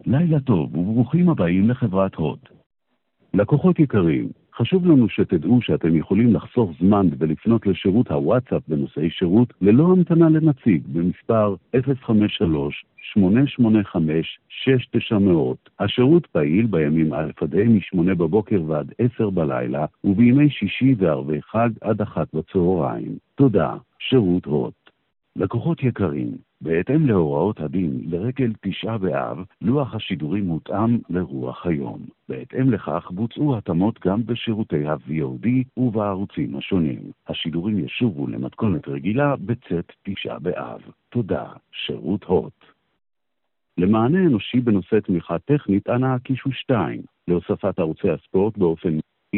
לילה טוב וברוכים הבאים לחברת הוט. לקוחות יקרים, חשוב לנו שתדעו שאתם יכולים לחסוך זמן ולפנות לשירות הוואטסאפ בנושאי שירות ללא המתנה לנציג במספר 053-885-6900. השירות פעיל בימים א' עד ה' מ-8 בבוקר ועד 10 בלילה ובימי שישי וערבי חג עד 1 בצהריים. תודה, שירות הוט. לקוחות יקרים, בהתאם להוראות הדין לרגל 9 באב, לוח השידורים מותאם לרוח היום. בהתאם לכך בוצעו התאמות גם בשירותי ה-VOD ובערוצים השונים. השידורים ישובו למתכונת רגילה בצאת 9 באב. תודה, שירות הוט. למענה אנושי בנושא תמיכה טכנית, אנא הקישו 2. להוספת ערוצי הספורט באופן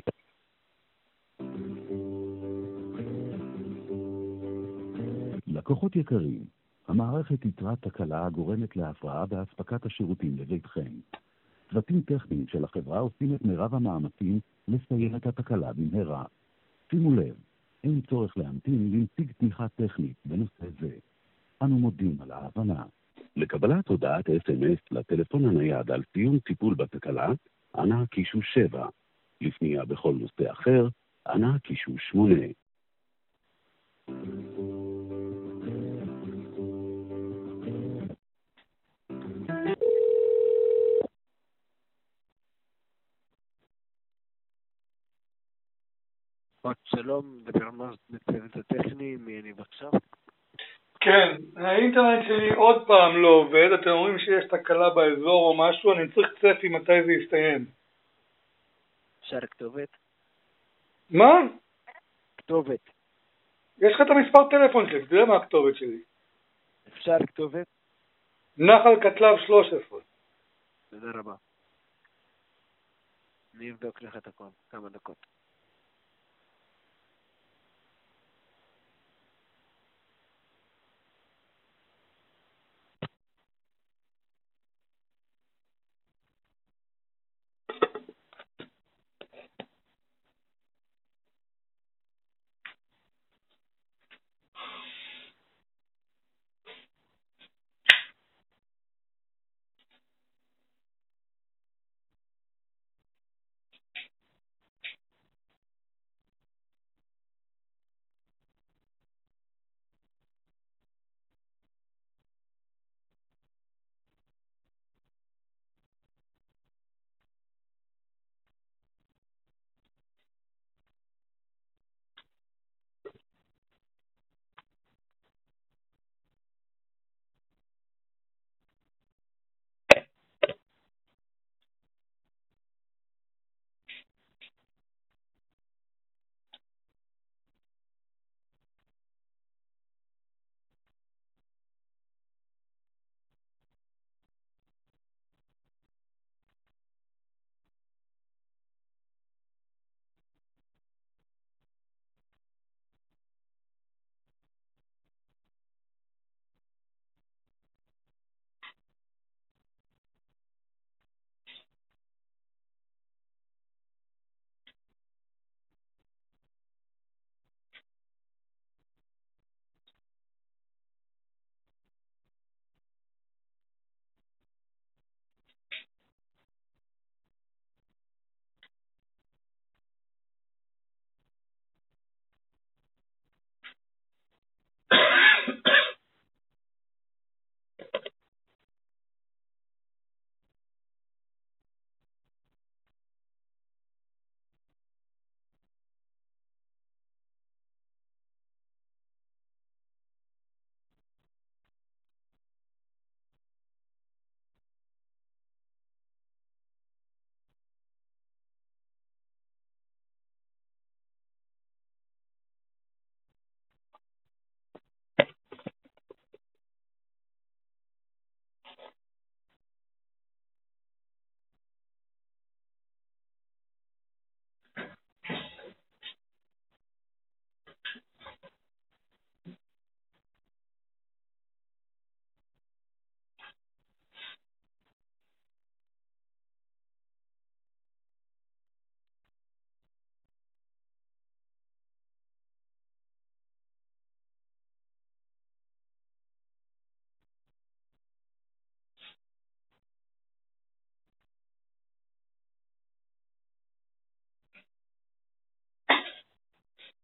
לקוחות יקרים, המערכת יתרה תקלה הגורמת להפרעה בהספקת השירותים לביתכם. צוותים טכניים של החברה עושים את מרב המאמצים לסיים את התקלה במהרה. שימו לב, אין צורך להמתין לנציג תמיכה טכנית בנושא זה. אנו מודים על ההבנה. לקבלת הודעת SMS לטלפון הנייד על סיום טיפול בתקלה, אנא הקישו 7. לפנייה בכל נושא אחר, אנא הקישו 8. שלום, מדבר מצוות הטכני, מי אני בבקשה? כן, האינטרנט שלי עוד פעם לא עובד, אתם אומרים שיש תקלה באזור או משהו, אני צריך צפי מתי זה יסתיים. אפשר כתובת? מה? כתובת. יש לך את המספר טלפון שלי, תראה מה הכתובת שלי. אפשר כתובת? נחל קטלב 13. תודה רבה. אני אבדוק לך את הכל, כמה דקות.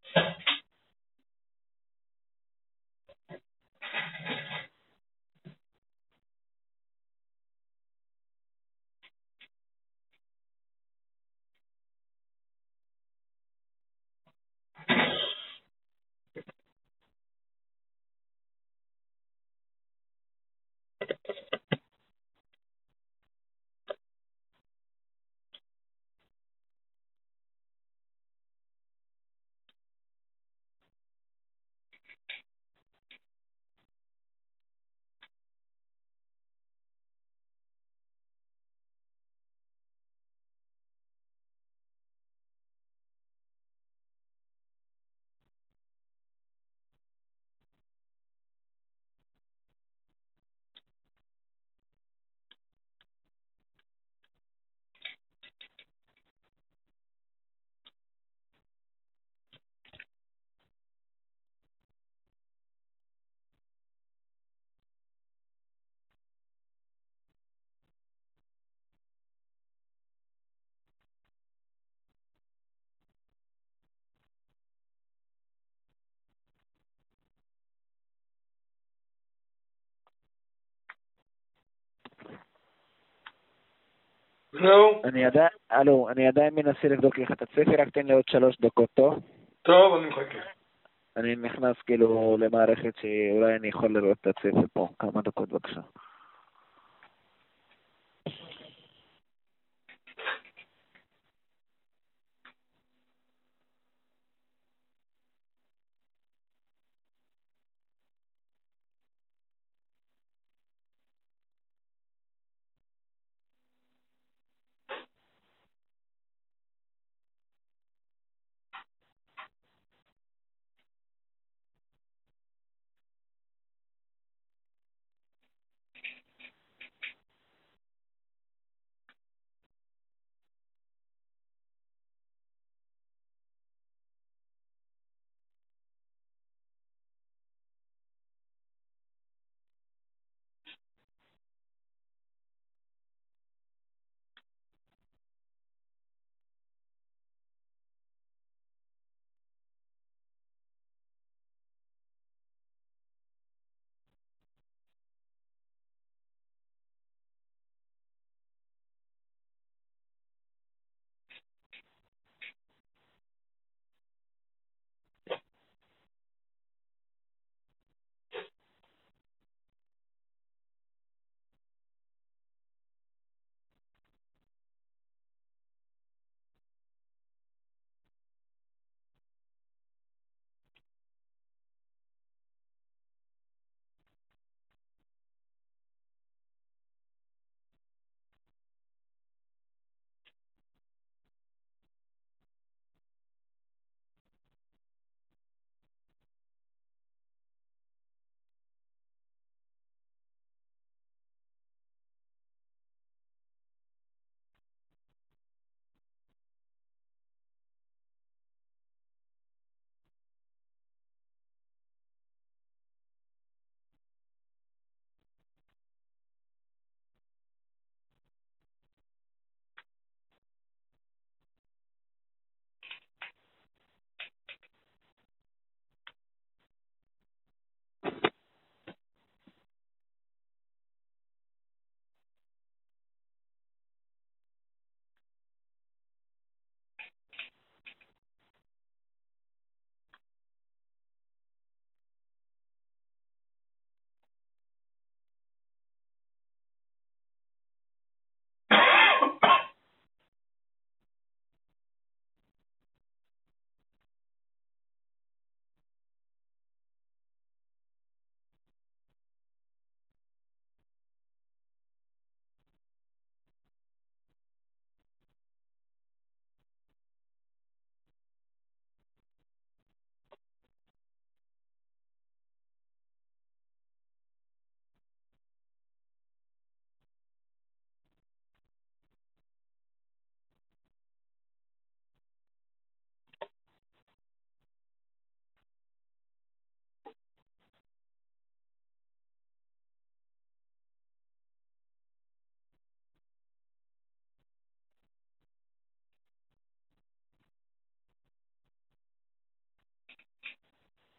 זהו? אני עדיין מנסה לבדוק לך את הצפי, רק תן לי עוד 3 דקות, טוב? טוב, אני מחכה. אני נכנס כאילו למערכת שאולי אני יכול לראות את הצפי פה. כמה דקות בבקשה.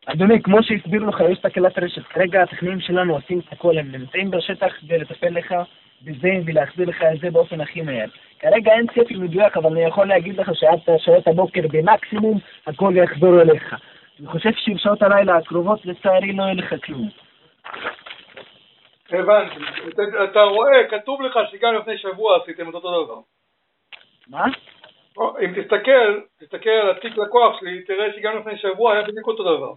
אדוני, כמו שהסביר לך, יש תקלת רשת. כרגע הטכנאים שלנו עושים את הכל, הם נמצאים בשטח כדי לטפל לך בזה ולהחזיר לך את זה באופן הכי מהר. כרגע אין צפי מדויק, אבל אני יכול להגיד לך שעד שעות הבוקר במקסימום הכל יחזור אליך. אני חושב שבשעות הלילה הקרובות לצערי לא יהיה לך כלום. הבנתי. אתה רואה, כתוב לך שגם לפני שבוע עשיתם את אותו דבר. מה? אם תסתכל על התיק לקוח שלי, תראה שגם לפני שבוע היה בדיוק אותו דבר.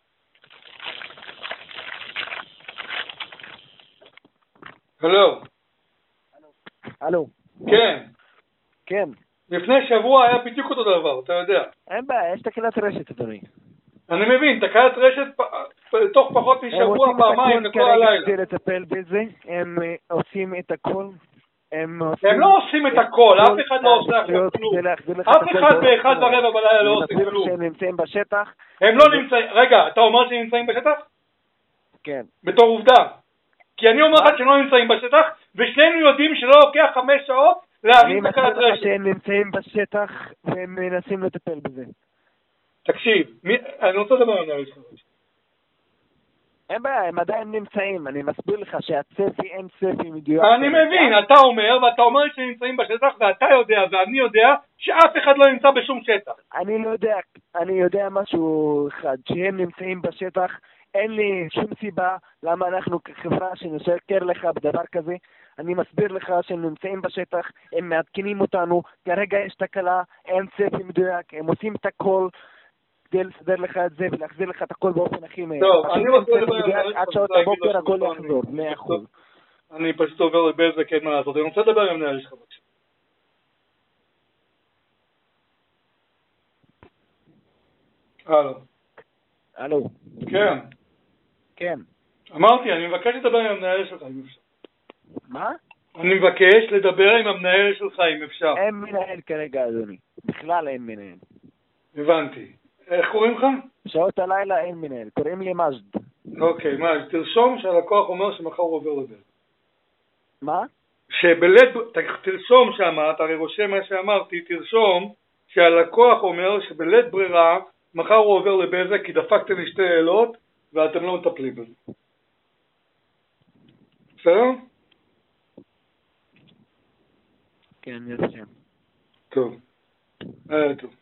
הלו. הלו. כן. כן. לפני שבוע היה בדיוק אותו דבר, אתה יודע. אין בעיה, יש תקלת רשת, אדוני. אני מבין, תקלת רשת תוך פחות משבוע פעמיים לכל הלילה. הם עושים את הכל כדי לטפל בזה, הם עושים את הכל. הם לא עושים את הכל, אף אחד לא עושה עכשיו כלום. אף אחד ב-1:15 בלילה לא עושה כלום. שהם נמצאים בשטח. הם לא נמצאים, רגע, אתה אומר שהם נמצאים בשטח? כן. בתור עובדה. כי אני אומר לך שהם לא נמצאים בשטח, ושנינו יודעים שלא לוקח 5 שעות להרים תקלת רשת. אני מסביר לך שהם נמצאים בשטח והם מנסים לטפל בזה. תקשיב, אני רוצה לדבר על מנהל שחרות. אין בעיה, הם עדיין נמצאים. אני מסביר לך שהצפי אין צפי מדויק. אני מבין, אתה אומר, ואתה אומר שהם נמצאים בשטח, ואתה יודע, ואני יודע, שאף אחד לא נמצא בשום שטח. אני לא יודע, אני יודע משהו אחד, שהם נמצאים בשטח, אין לי שום סיבה למה אנחנו כחברה שנשקר לך בדבר כזה. אני מסביר לך שהם נמצאים בשטח, הם מעדכנים אותנו, כרגע יש תקלה, אין צפי מדויק, הם עושים את הכל כדי לסדר לך את זה ולהחזיר לך את הכל באופן הכי מהר. טוב, אני רוצה לדבר עד שעות הבוקר הכל יחזור, 100%. אני פשוט עובר לבזק, אין מה לעשות. אני רוצה לדבר עם מנהל שחרות. הלו. הלו. כן. כן. אמרתי, אני מבקש לדבר עם המנהל שלך, אם אפשר. מה? אני מבקש לדבר עם המנהל שלך, אם אפשר. אין מנהל כרגע, אדוני. בכלל אין מנהל. הבנתי. איך קוראים לך? שעות הלילה אין מנהל. קוראים לי מג'ד. אוקיי, מג'ד. תרשום שהלקוח אומר שמחר הוא עובר לבזק. מה? תרשום שם, אתה הרי רושם מה שאמרתי, תרשום שהלקוח אומר שבלית ברירה מחר הוא עובר לבזק כי דפקתם לי 2 לילות ואתם לא מטפלים בזה. בסדר? כן, נרשם. טוב. טוב.